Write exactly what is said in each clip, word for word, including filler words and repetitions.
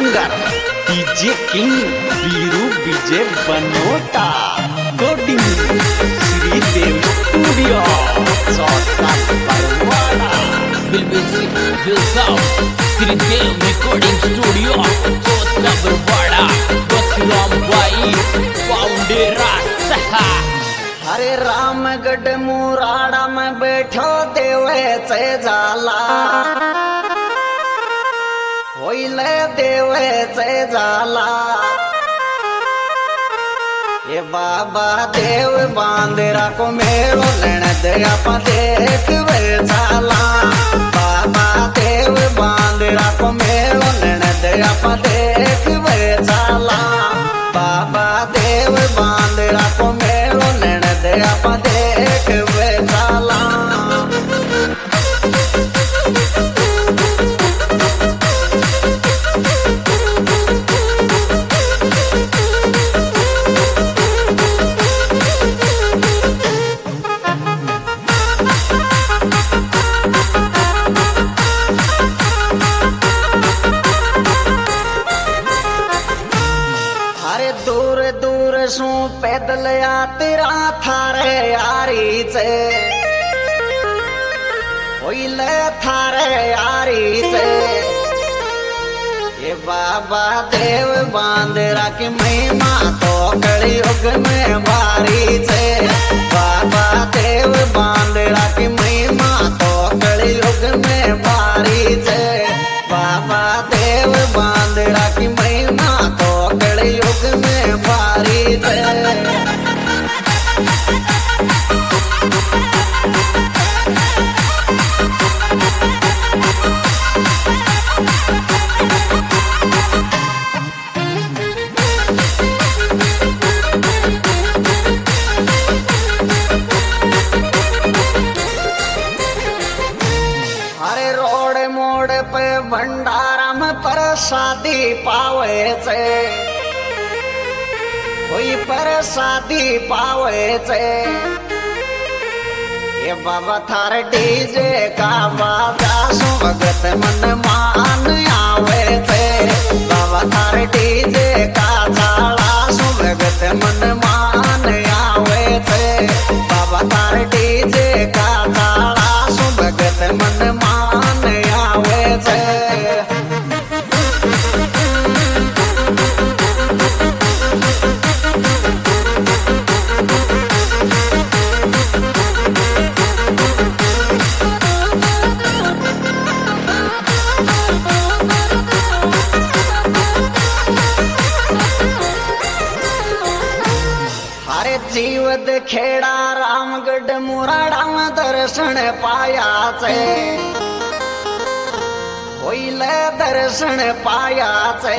Singer DJ king Veeru Vijay Banota coding Shridev studio चौथा Parwada Will music will sound Shridev recording studio चौथा परवाड़ा बसराम भाई फाउंडेरा सहा। हरे रामगढ़ मुराड़ा में बैठो देवे से जाला होइले देवे से जाला ये बाबा देव बांदेरा को मेलो लेने दे आपा देख वे जाला बाबा देव बांदेरा को मेलो लेने दे आपा देख वे जाला बाबा देव बांदेरा को मेलो लेने दे आपा देख वे जाला। दूर दूर सू पैदल यात्रा थारे यारी से होइले थारे यारी से ये बाबा देव बांदेरा की महिमा तो कड़ी युग में भारी से बाबा देव बांदेरा की महिमा तो कड़ी युग में भारी से बाबा देव बांदेरा की महिमा तो कड़ी युग में भारी से। अरे रोड मोड़ पे भंडारा में प्रसादी पावे से कोई प्रसादी पावे से ये बाबा थार डीजे का बाजा सुभगत मन मान आवे से बाबा थार डीजे का झाड़ा सुभगत मन मान आवे से बाबा थार डीजे का झाड़ा सुभगत मन मान आवे से। अरे जीवत खेड़ा रामगढ़ मुराड़ा में दर्शन पाया से होइले दर्शन पाया से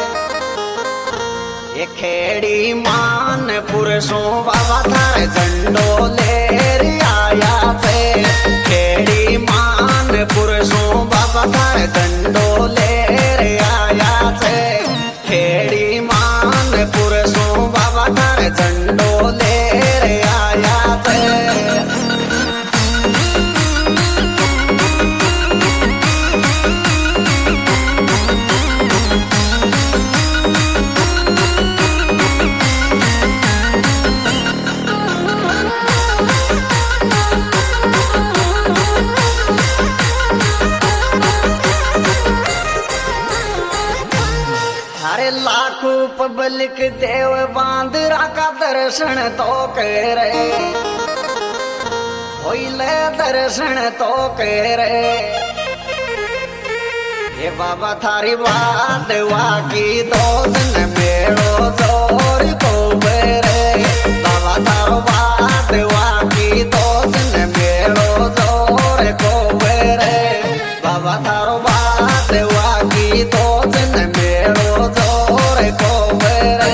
ये खेड़ी मान पुरुषों बाबा थार झंडो ले आया से खेड़ी मान पुरुषों बाबा थार झंडो ले आया से खेड़ी मान पुरुषों बाबा थार झंडो ले आया से। अरे लाखों पब्लिक देव बांदरा का दर्शन तो करे होइले दर्शन तो करे ये बाबा थारी बात वाकी दो दिन मेड़ो जोर को बेरे बाबा थारो बात वाकी दो दिन मेड़ो जोर को बेरे बाबा थारो बात वाकी दो दिन मेड़ो जोर को बेरे।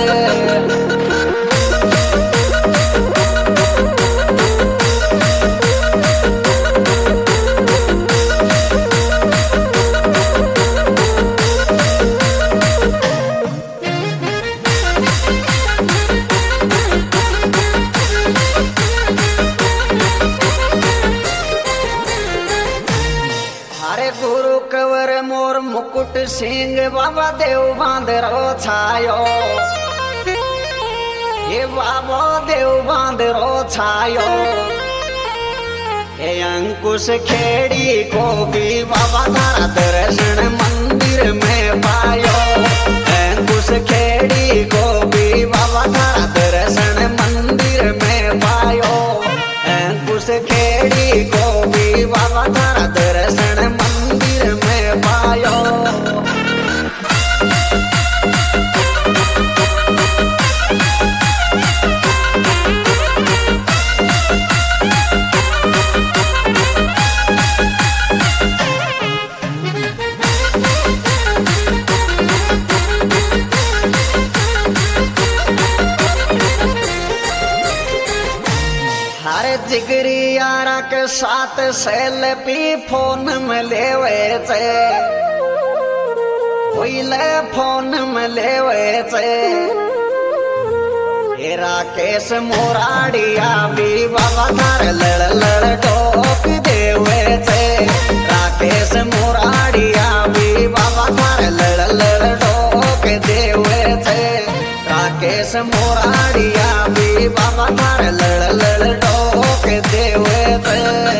सिंह बाबा देव बांदरो छायो हे बाबा देव बांदरो छायो हे अंकुश खेड़ी को भी बाबा थारा दर्शन मंदिर में पायो अंकुश खेड़ी को भी बाबा थारा दर्शन मंदिर में पायो अंकुश खेड़ी को भी बाबा थारा दर्शन मंदिर में पायो। जिगरी यारा के साथ सेल्फी फोन में लेवे छे ले फोन में लेवे छे हे राकेश मोराडिया भी बाबा थार लड़ लड़ टोक देवे छे राकेश मोराडिया भी बाबा थार लड़ लड़ टोक देवे छे राकेश मोराडिया भी बाबा थार लड़ लड़ टोक देवे छे।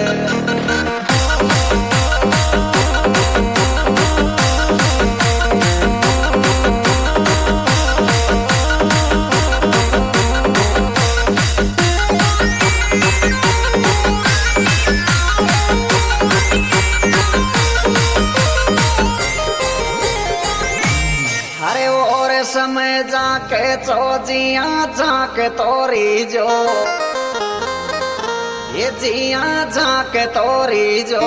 समय जाके चौजिया जाके तोरी जो ये जिया जाके तोरी जो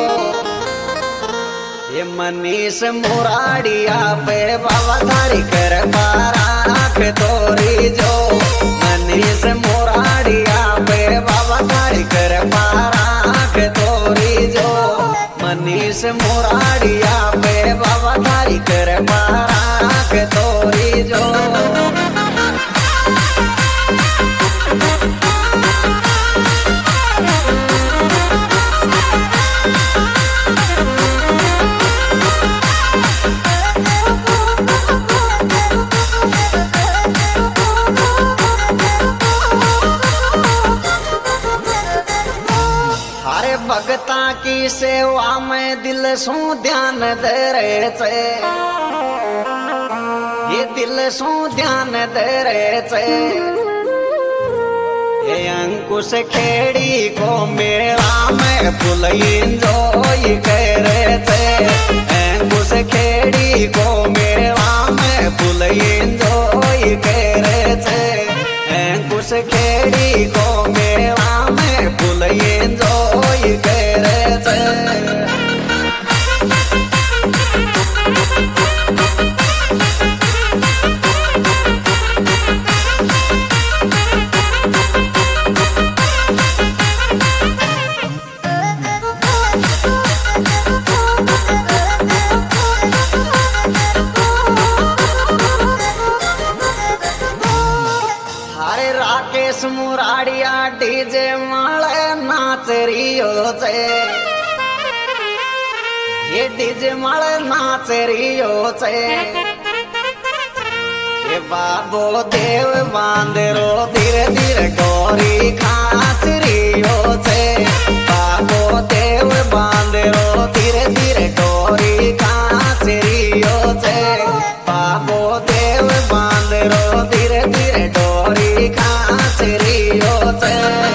ये मनीष मुराडिया पे बाबा थारी कर बाराख तोरी जो मनीष मुराडिया पे बाबा थारी कर बाराख तोरी जो मनीष मुराडिया पे बाबा थारी कर बाराख तोरी जो। भगता की सेवा में दिल सू ध्यान दे रहे थे ये दिल सू ध्यान दे रहे थे ये अंकुश खेड़ी को मेला में फुल एंजॉय कर रहे थे अंकुश खेड़ी को मेला में फुल एंजॉय कर रहे थे अंकुश खेड़ी को मेला में फुल एंजॉय कर रहे थे। राकेश मुराडिया डीजे माले नाच रियो छे ये डीजे माले नाच रियो छे ये बाबो देव बांदरो धीरे धीरे गोरी खाच रियो छे बाबो देव बांदरो धीरे धीरे गोरी खाच रियो छे बाबो देव बांदरो धीरे धीरे डोरी खाच रियो छे।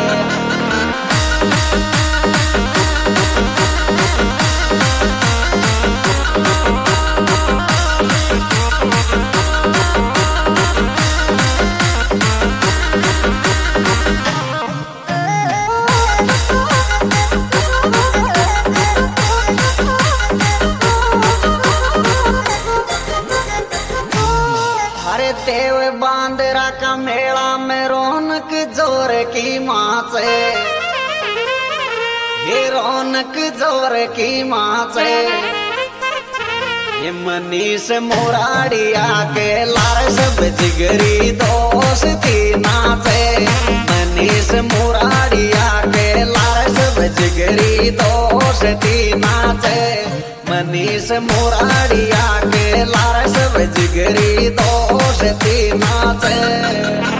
देव बांदरा का मेला में रौनक जोर की माँ से ये रौनक जोर की माँ से ये मनीष मुराडिया के लार सब जिगरी दोस्ती नाचे मनीष मुराडिया के लार सब जिगरी दोष तीना छे मनीष मुरारिया के लारस जिगरी दोष तीना छे।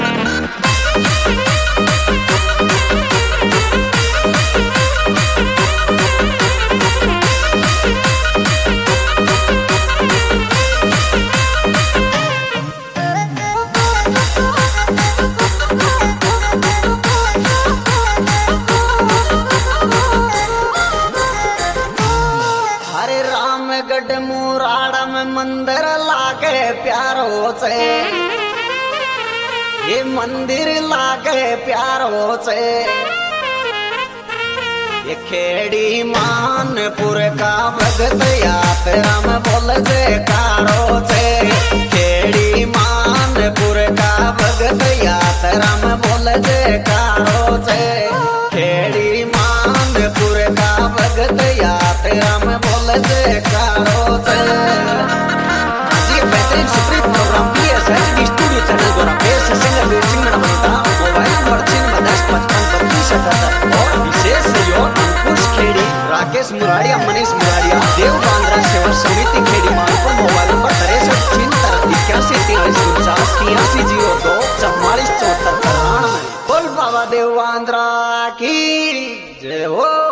गढ़ मुराड़ा में मंदिर लागे प्यारो से ये मंदिर लागे प्यारो से ये खेड़ी मानपुर का भगत यात्रा में बोल से कारो से खेड़ी मानपुर का भगत यात्रा में बोल से कारो से खेड़ी मानपुर का भगत यात्रा में बोल से कारो से। ये बेहतरीन supreme program P S H D studio channel द्वारा पेश सिंगर वीर सिंह बनता मोबाइल नंबर छियानवे दस पचपन बत्तीस अठहत्तर और विशेष सहयोग अंकुश खेड़ी राकेश मुरारिया मनीष मुरारिया देव बांद्रा सेवा समिति खेड़ी मानपुर मोबाइल नंबर तिरसठ छिहत्तर इक्यासी तेईस उनचास तिरासी जीरो दो चौवालीस चौहत्तर करान में बोल बाबा देव बांद्रा की जय हो।